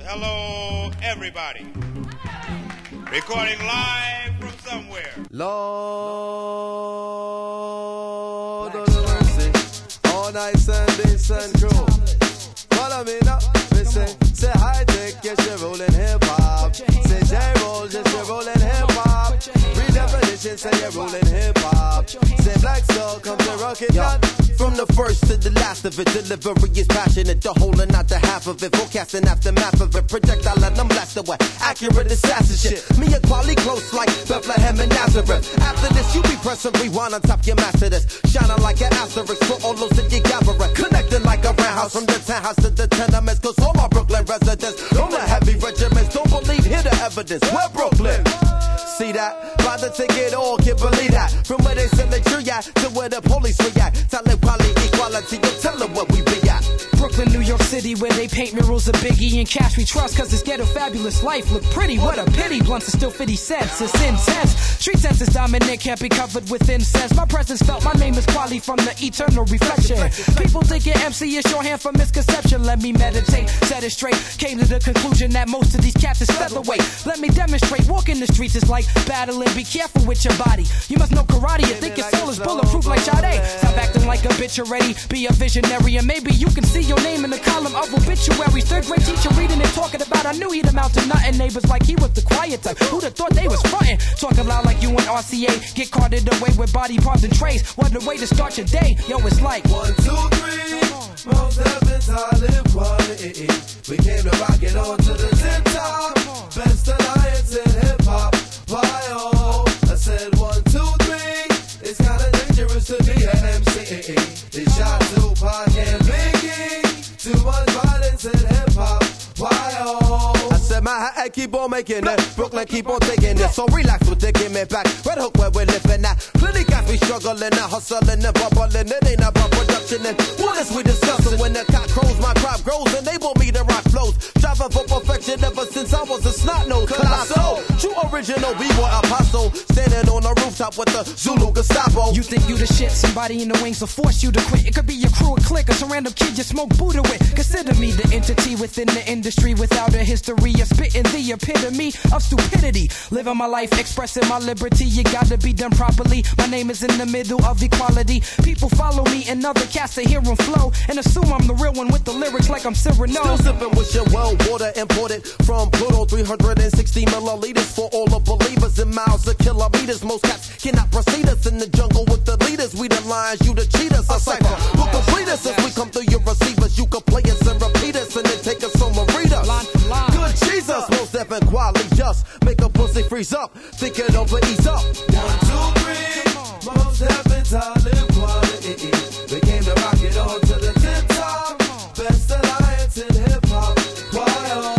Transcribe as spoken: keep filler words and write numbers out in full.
hello, everybody. Recording live from somewhere. Lord, Lord of mercy. All night Sunday, sun crew. Follow me now. Listen, say hi, take yes, you're rolling hip hop. Say J roll, just you're rolling hip hop. Redefinition, say you're rolling hip hop. Say Black Soul, come to rock it down. From the first to the last of it, delivery is passionate, the whole and not the half of it. Forecasting aftermath of it, projectile and I'm blasted away. Accurate assassin shit. Me and Quali close like Bethlehem and Nazareth. After this, you be pressing rewind on top your master this. Shining like an asterisk for all those that you gather. Connecting like a roundhouse from the townhouse to the tenements. Cause all my Brooklyn residents, on the heavy regiments, don't believe, hear the evidence. We're Brooklyn. See that? Buy the ticket, all can't believe that. From where they send the tree at to where the police react. Tell them quality, equality, you tell them what we be at. Brooklyn, New York City, where they paint murals of Biggie and Cash we trust, cause this ghetto fabulous life look pretty. What a pity, blunts are still fifty cents, it's intense. Street sense is dominant, can't be covered with incense. My presence felt, my name is Quali from the eternal reflection. People think your M C is shorthand for misconception. Let me meditate, set it straight. Came to the conclusion that most of these cats is featherweight. Let me demonstrate, walking the streets is like battling. Be careful with your body. You must know karate, you think your soul is bulletproof like Sade. Stop acting like a bitch already, be a visionary, and maybe you can see your name in the column of obituaries. Third grade teacher reading and talking about, I knew he'd amount to nothing. Neighbors like he was the quiet type, who'd have thought they was frontin'. Talking loud like you and R C A, get carted away with body parts and trays. What a way to start your day, yo, it's like one, two, three, most heavens I live quality. We came to rock it on to the tip top. Best alliance in hip hop. Why oh, I said one, two, three. It's kinda dangerous to be an M C. They shot Tupac and Biggie. Too much violence in hip hop. Why oh? I said my head keep on making it. Brooklyn keep on taking it. So relax with the give me back. Red Hook where we're living at. Plenty guys we struggling and hustling and bubbling. It ain't about production and what is we discussing? When the cock crows, my crop grows. Enable me to rock flows. Striving for perfection ever since I was a snot nose. Colossal, true original B-boy apostle. Standing on the rooftop with the Zulu Gestapo. You think you the shit, somebody in the wings will force you to quit. It could be your crew or clique or some random kid you smoke Buddha with. Consider me the entity within the industry without a history of spitting the epitome of stupidity. Living my life, expressing my liberty. You gotta be done properly. My name is in the middle of equality. People follow me and other cats to hear them flow and assume I'm the real one with the lyrics like I'm Cyrano. Still sipping with your well water imported from Pluto. Three hundred sixty milliliters for all the believers in miles of kilometers. Most cats cannot proceed us in the jungle with the leaders. We the lions, you the cheaters. A cipher who complete us as we come through your receivers. You can play us and repeat us and then take us home and read us. Good Jesus, most definite quality just make a pussy freeze up. Think it over, ease up. One, two, three, most heavens I live quality. We came to rock it on to the tip top. Best alliance in hip hop. Why